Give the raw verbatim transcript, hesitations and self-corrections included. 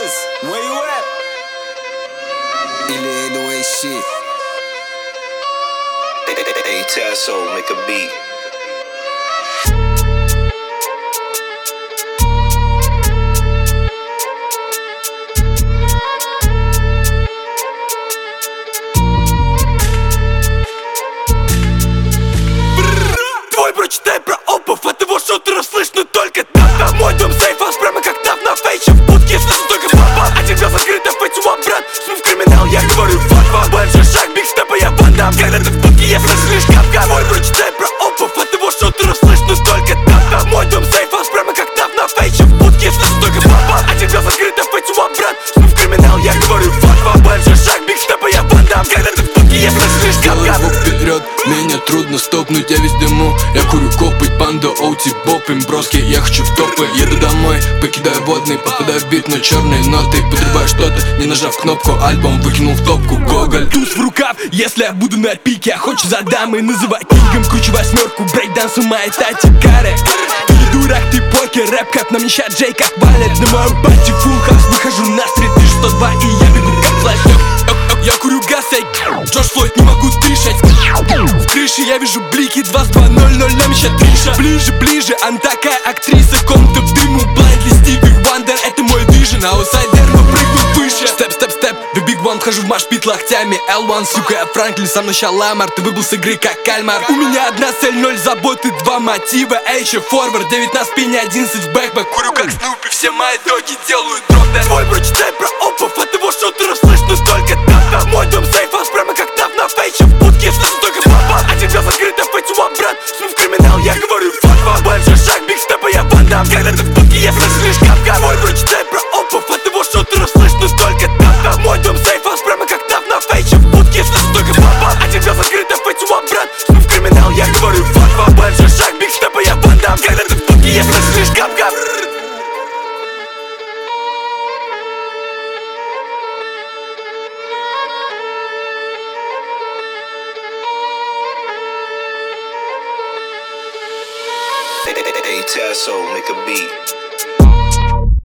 Fellas, where you at? Или eight oh eight shit. Hey, Tasso, make a beat. Твой прочитай про опов, от его шутеров слышно только так. Мой дом сейфос, прямо как там на фейче. В будке слышу только папа. Один глаз открыт, а фейчу брат. Смыв криминал, я говорю фак-фак. Большой шаг, биг степа, я вандам. Когда ты в будке, я слышу лишь кап-кап. Твой прочитай про опов, от его шутеров слышно только так. Мой дом сейфос, прямо как там на фейче. В будке слышу только папа. Один глаз открыт, а фейчу брат. Смыв криминал, я говорю фак-фак. Большой шаг, биг степа, я вандам. Когда ты в будке, я слышу лишь кап-кап. Вперед, меня трудно стопнуть, я весь дыму. Я курю копы, панда, оути, боп, им броски. Я хочу в топы, еду домой, покидаю водный. Попадаю в бит на черные ноты. Подрываю что-то, не нажав кнопку. Альбом выкинул в топку, Гоголь. Туз в рукав, если я буду на пике. А хочешь за дамой называть кингом. Кручу восьмерку, брейкданс у моей тати каре. Ты не дурак, ты покер, рэп как на меня Джей как валит. На мою пати фулл хаус, выхожу на стрит, ты сто два и я бегу как флэш. Я курю газ, эй, Джордж Флойд, не могу дышать. В крыше я вижу блики, два два ноль ноль, нам еще триша. Ближе, ближе, она такая актриса. Комната в дыму, Блайндли, Стиви Вандер. Это мой вижен, аутсайдер, но прыгну выше. Степ, степ, степ, в Big One вхожу в машпит локтями. эл один, сука, я Франклин, сам начал ламар. Ты выбыл с игры, как кальмар. У меня одна цель, ноль заботы, два мотива. Эйче, форвард, девять на спине, одиннадцать в бэкбэк. Курю как Снупи, все мои доги делают дроп-дэш. Твой прочитай про опов, от его шутеров слышно только так. Мой дом сейфос, прямо как там на фейче. В будке слышу только папа. Один глаз открыт, а фейчу брат. Смыв криминал, я говорю фак-фак. Большой шаг, биг степа, я вандам. Когда ты в будке, я слышу лишь кап-кап. Твой прочитай про опов, от его шутеров слышно только так. Мой дом сейфос, прямо как там на фейче. В будке слышу только папа. Один глаз открыт, а фейчу брат. Смыв криминал, я говорю фак-фак. Большой шаг, биг степа, я вандам. Когда ты в будке, я слышу лишь кап-кап. Hey, Tasso, make a beat.